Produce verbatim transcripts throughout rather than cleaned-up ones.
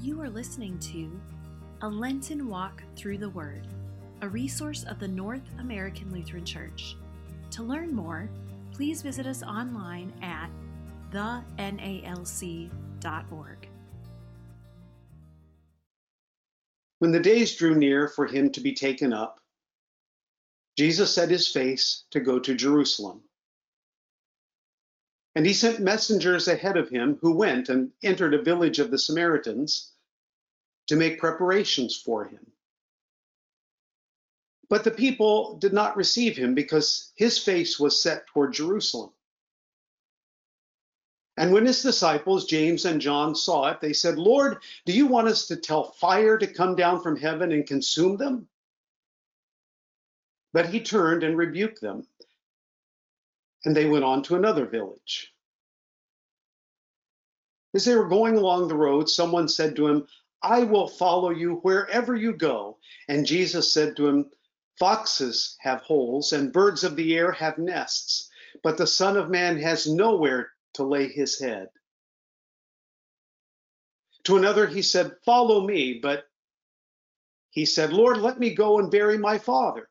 You are listening to A Lenten Walk Through the Word, a resource of the North American Lutheran Church. To learn more, please visit us online at the N A L C dot org. When the days drew near for him to be taken up, Jesus set his face to go to Jerusalem. And he sent messengers ahead of him who went and entered a village of the Samaritans to make preparations for him. But the people did not receive him because his face was set toward Jerusalem. And when his disciples, James and John, saw it, they said, "Lord, do you want us to tell fire to come down from heaven and consume them?" But he turned and rebuked them, and they went on to another village. As they were going along the road, someone said to him, "I will follow you wherever you go." And Jesus said to him, "Foxes have holes and birds of the air have nests, but the Son of Man has nowhere to lay his head." To another he said, "Follow me." But he said, "Lord, let me go and bury my father."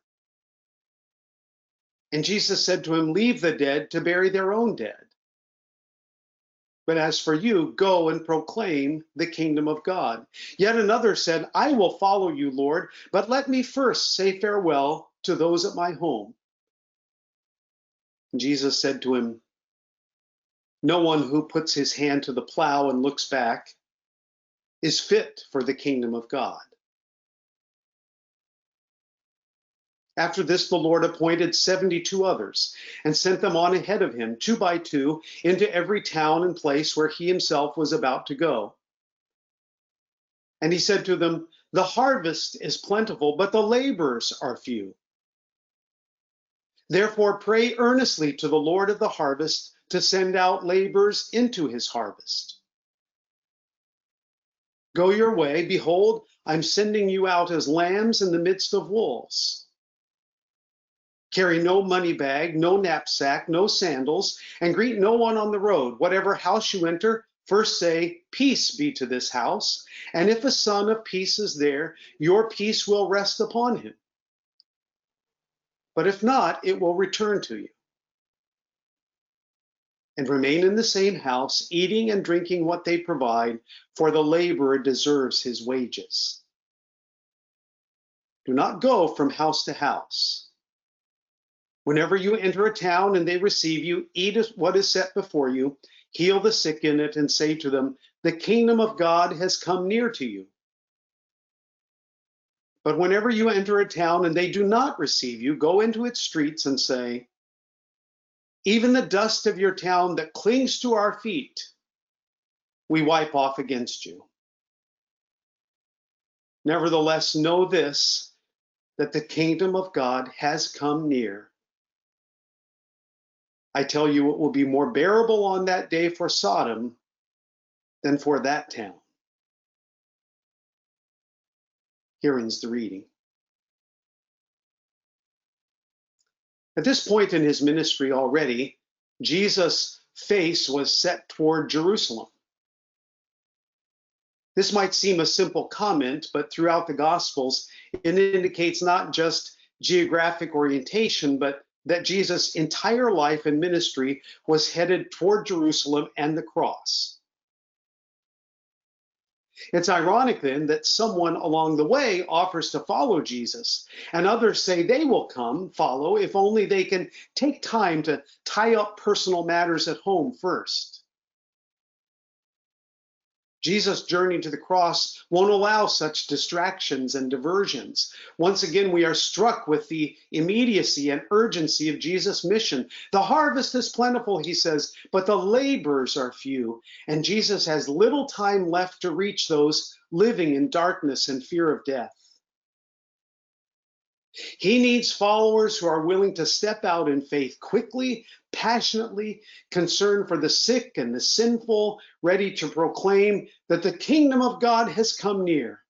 And Jesus said to him, "Leave the dead to bury their own dead. But as for you, go and proclaim the kingdom of God." Yet another said, "I will follow you, Lord, but let me first say farewell to those at my home." And Jesus said to him, "No one who puts his hand to the plow and looks back is fit for the kingdom of God." After this, the Lord appointed seventy-two others and sent them on ahead of him, two by two, into every town and place where he himself was about to go. And he said to them, "The harvest is plentiful, but the laborers are few. Therefore, pray earnestly to the Lord of the harvest to send out laborers into his harvest. Go your way. Behold, I'm sending you out as lambs in the midst of wolves. Carry no money bag, no knapsack, no sandals, and greet no one on the road. Whatever house you enter, first say, 'Peace be to this house.' And if a son of peace is there, your peace will rest upon him. But if not, it will return to you. And remain in the same house, eating and drinking what they provide, for the laborer deserves his wages. Do not go from house to house. Whenever you enter a town and they receive you, eat what is set before you, heal the sick in it, and say to them, 'The kingdom of God has come near to you.' But whenever you enter a town and they do not receive you, go into its streets and say, 'Even the dust of your town that clings to our feet, we wipe off against you.' Nevertheless, know this, that the kingdom of God has come near. I tell you, it will be more bearable on that day for Sodom than for that town." Here ends the reading. At this point in his ministry already, Jesus' face was set toward Jerusalem. This might seem a simple comment, but throughout the Gospels, it indicates not just geographic orientation, but that Jesus' entire life and ministry was headed toward Jerusalem and the cross. It's ironic then that someone along the way offers to follow Jesus, and others say they will come follow if only they can take time to tie up personal matters at home first. Jesus' journey to the cross won't allow such distractions and diversions. Once again, we are struck with the immediacy and urgency of Jesus' mission. The harvest is plentiful, he says, but the laborers are few. And Jesus has little time left to reach those living in darkness and fear of death. He needs followers who are willing to step out in faith quickly, passionately, concerned for the sick and the sinful, ready to proclaim that the kingdom of God has come near.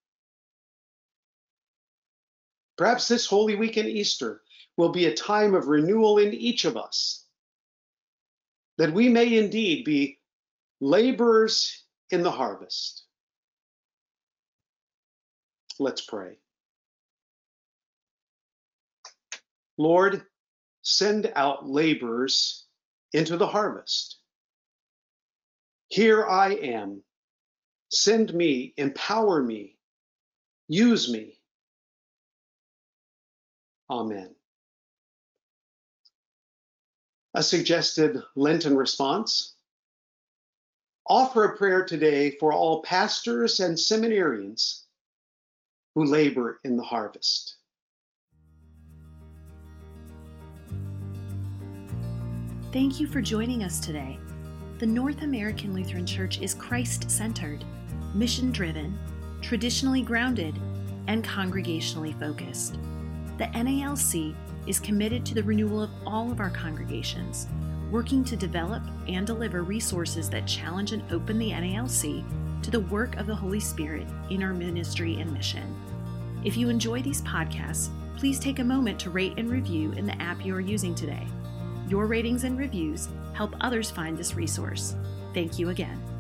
Perhaps this Holy Week and Easter will be a time of renewal in each of us, that we may indeed be laborers in the harvest. Let's pray. Lord, send out laborers into the harvest. Here I am. Send me, empower me, use me. Amen. A suggested Lenten response: offer a prayer today for all pastors and seminarians who labor in the harvest. Thank you for joining us today. The North American Lutheran Church is Christ-centered, mission-driven, traditionally grounded, and congregationally focused. The N A L C is committed to the renewal of all of our congregations, working to develop and deliver resources that challenge and open the N A L C to the work of the Holy Spirit in our ministry and mission. If you enjoy these podcasts, please take a moment to rate and review in the app you are using today. Your ratings and reviews help others find this resource. Thank you again.